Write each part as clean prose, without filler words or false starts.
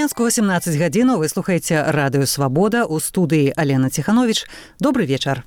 знянску 18 гадзінаў вы слухаеце радыё Свабода, у студыі Алена Ціхановіч. Добры вечар.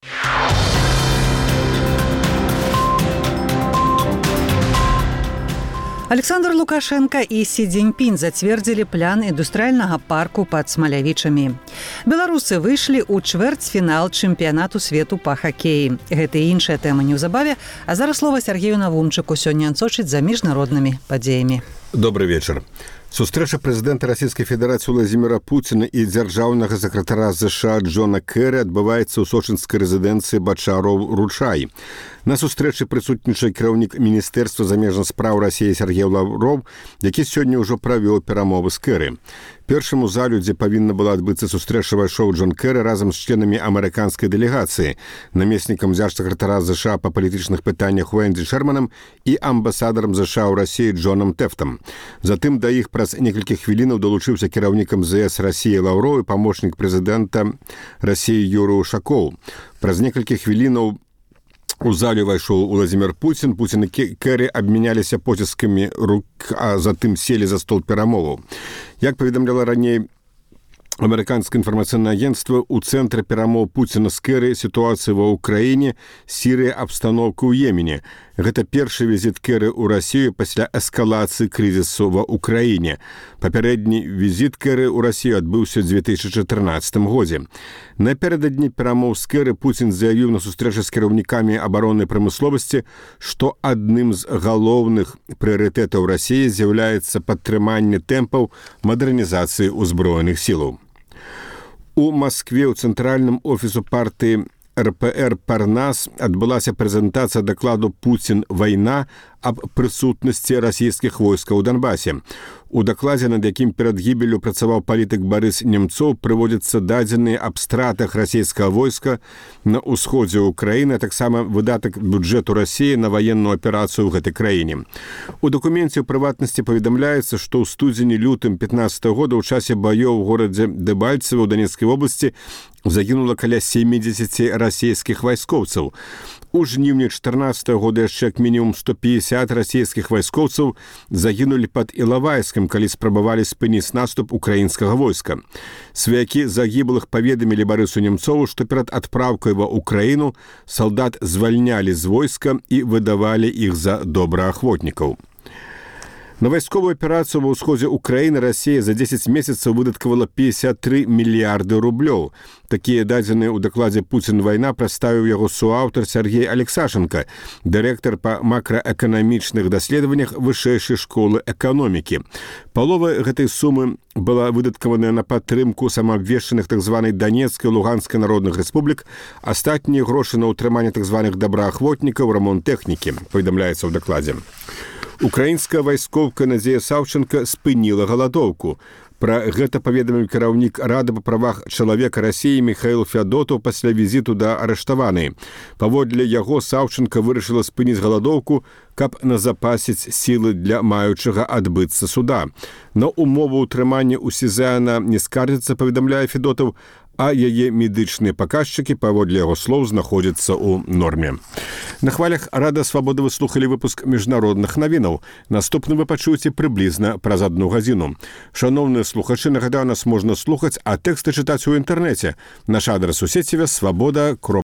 Александр Лукашенко і Сі Цзіньпінь зацвердзілі план індустрыяльнага парку пад Смалявічамі. Беларусы выйшлі ў чвэрцьфінал чэмпіянату свету па хакеі. Гэта і іншая тэма неўзабаве, а зараз слова Сергею Навумчыку сёння адсочыць за міжнароднымі падзеямі. Добрый вечар. Сустрэча прэзідэнта Расійскай Федэрацыі Владзіміра Пуціна і дзяржаўнага сакратара США Джона Кэры адбываецца ў сочынскай рэзідэнцыі Бачаров-Ручай. На сустрэчы прысутнічае кіраўнік Міністэрства замежных спраў Расіі Сергей Лаўров, які сёння ўжо правёў перамовы з Кэры. Першым у залю, дзе павінна была адбыцца сустрэча, вайшоў Джон Кэры разам з членамі амерыканскай дэлегацыі, намеснікам дзяржсакратара США па палітычных пытаннях Уэнді Шэрманам і амбасадарам США ў Расіі Джонам Тэфтам. Затым да іх праз некалькі хвілінаў далучыўся кіраўнікам ЗС Расіі Лаўроў і памочнік прэзідэнта Расіі Юрый Ушакоў. Праз некалькі хвілінаў у залю вайшоў Владзімір Пуцін. Пуцін і Кэры абмяняліся поціскамі рук, а затым селі за стол перамоваў. Як паведамляла раней амерыканскае інфармацыйнае агенцтва, у цэнтры перамоў Пуціна з Кэры сітуацыя ва ўкраіне, Сірыя, абстаноўка ў Йемене. Гэта першы візіт Кэры ў Расію пасля эскалацыі крызісу ва ўкраіне. Папярэдні візіт Кэры ў Расію адбыўся ў 2014 годзе. Напярэдадні перамоў з Кэры Пуцін заявіў на сустрэчы з кіраўнікамі абароннай прамысловасці, што адным з галоўных прыярытэтаў Расіі з'яўляецца падтрыманне тэмпаў мадэрнізацыі ўзброеных сілаў. У Маскве ў цэнтральным офісу партыі РПР «Парнас» адбылася прэзентацыя дакладу «Пуцін. Вайна» аб прысутнасці расійскіх войскаў у Донбасе. У дакладзе, над якім перад гібеллю працаваў палітык Барыс Немцоў, прыводзяцца дадзеныя аб стратах расійскага войска на ўсходзе ўкраіны, а таксама выдатак бюджэту Расіі на ваенную аперацыю ў гэтай краіне. У дакуменце ў прыватнасці паведамляецца, што ў студзені-лютым 15 года ў часе баёў у горадзе Дэбальцево ў Донецкай вобласці загінула каля 70 расійскіх вайскоўцаў. У жніўні 14 года яшчэ як мінімум 150 расійскіх вайскоўцаў загінулі пад Ілавайскам, калі спрабавалі спыніць наступ украінскага войска. Сваякі загіблых паведамілі Барысу Немцову, што перад адпраўкай ва ўкраіну салдат звальнялі з войска і выдавалі іх за добраахвотнікаў. На вайсковую аперацыю ва ўсходзе ўкраіны Расія за 10 месяцаў выдаткавала 53 мільярды рублёў. Такія дадзеныя ў дакладзе «Пуцін. Вайна» прадставіў яго суаўтар Сергей Алексашенко, дырэктар па макраэканамічных даследаваннях вышэйшай школы эканомікі. Палова гэтай сумы была выдаткаваная на падтрымку самаабвешчаных так званай Донецкай і Луганскай народных рэспублік, астатнія грошы на ўтрыманне так званых добраахвотнікаў, рамонт тэхнікі, паведамляецца ў дакладзе. Украінская вайскоўка Надзея Саўченка спыніла галадоўку. Пра гэта паведаміў кіраўнік Рады па правах чалавека Расіі Міхаіл Фядотаў пасля візіту да арыштаванай. Паводле яго Саўченка вырашыла спыніць галадоўку, каб назапасіць сілы для маючага адбыцца суда. На умову ўтрымання ў СІЗЭ яна не скардзіцца, паведамляе Фядотаў, а яе медычныя паказчыкі, паводле яго слоў, знаходзяцца ў норме. На хвалях Рада Свабоды вы слухалі выпуск міжнародных навінаў. Наступны вы пачуеце прыблізна праз 1 гадзіну. Шаноўныя слухачы, нагадаю, нас можна слухаць, а тэксты чытаць у інтэрнэце. Наш адрас у сеціве свабода.